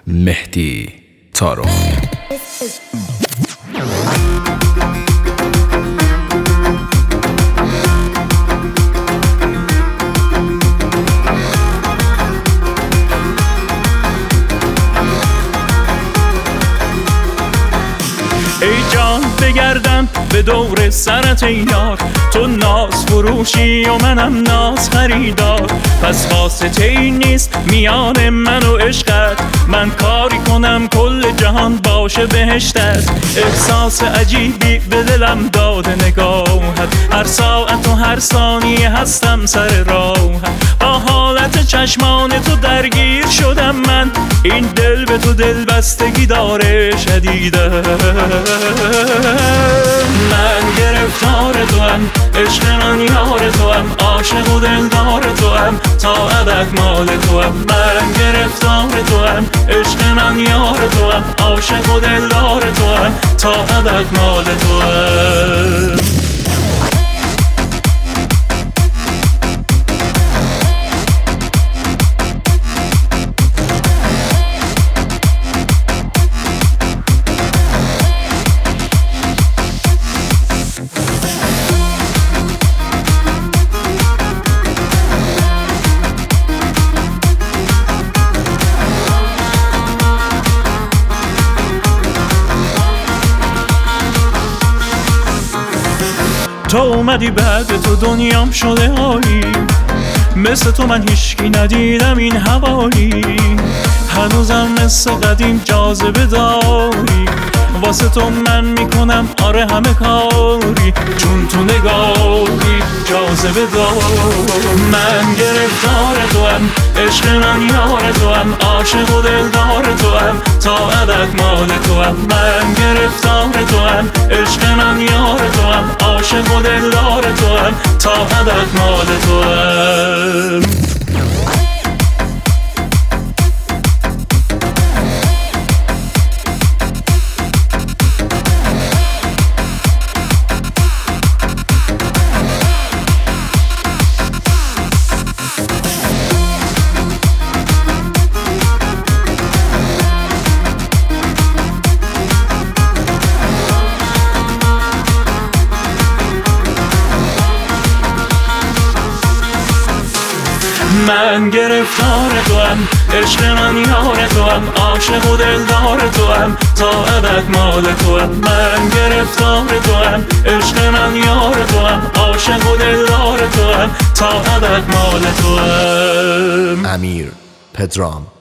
مهدی طارق. ای جان بگردم به دور سرت ای یار، تو ناز فروشی و منم ناز خریدار. پس واسطه ای نیست میان من و عشقت، من کاری کنم کل جهان باشه بهشتت. احساس عجیبی به دلم داده نگاهت، هر ساعت و هر ثانیه هستم سر راهت. با حالت چشمان تو درگیر شدم من، این دل به تو دل بستگی داره شدیده. من گرفتار تو هم، عشق من یار تو هم، عاشق و دلدار تو هم، تا ابد مال تو هم. من گرفتار تو هم، عشق من یار تو هم، عاشق و دلدار تو هم، تا ابد مال تو هم. تو اومدی بعد تو دنیام شده عالی، مثل تو من هیچکی ندیدم این حوالی. هنوزم مثل قدیم جاذبه داری، واسه تو من میکنم آره همه کاری، چون تو نگاری جاذبه داری. من گرفتار تو هم، عشق من یار تو هم، عاشق و دلدار تو هم، تا ابد مال تو هم. من گرفتار تو هم، عشق من یار تو هم، عاشق و دلدار تو هم، تا ابد مال تو هم. من گرفتار تو هم، عشق من یار تو هم، عاشق و دلدار تو هم، تا ابد مال تو هم. من گرفتار تو هم، عشق من یار تو هم، عاشق و دلدار تو هم، تا ابد مال تو هم. امیر پدرام.